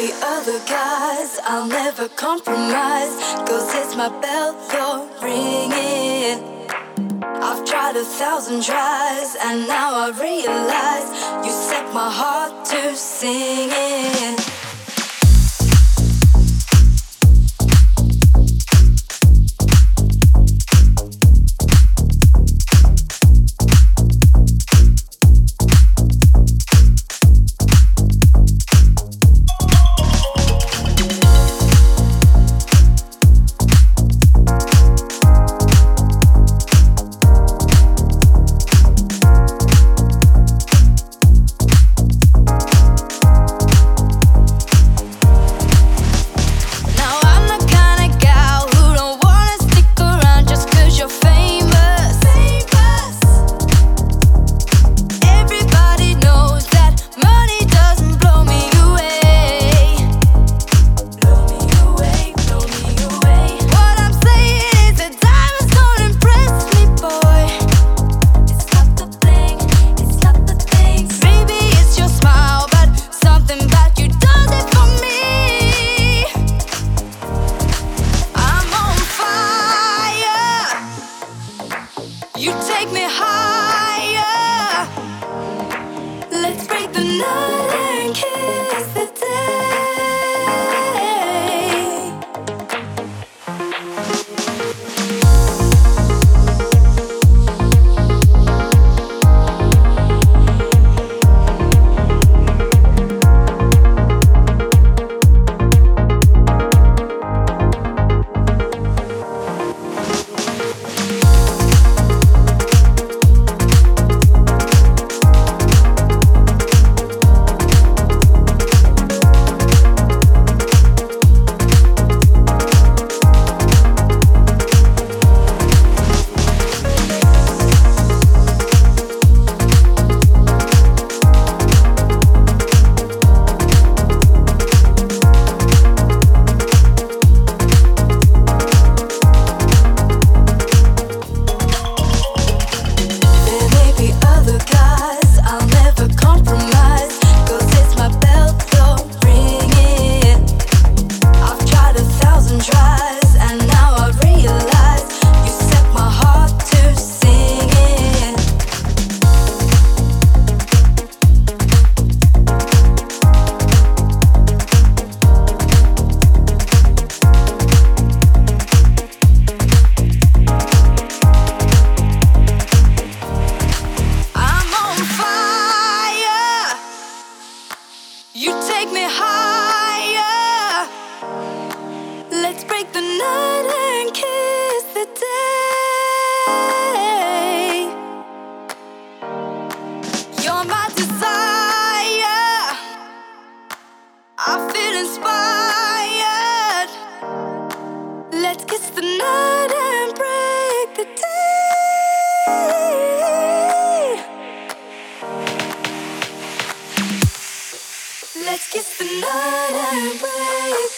be other guys, I'll never compromise. 'Cause it's my bell you're ringing. I've tried 1,000 tries, and now I realize you set my heart to singing. You take me higher. Let's break the night and kiss the day. You take me higher. Let's break the night and kiss the day. You're my desire. I feel inspired. Let's kiss the night and break the day. Let's kiss the night and break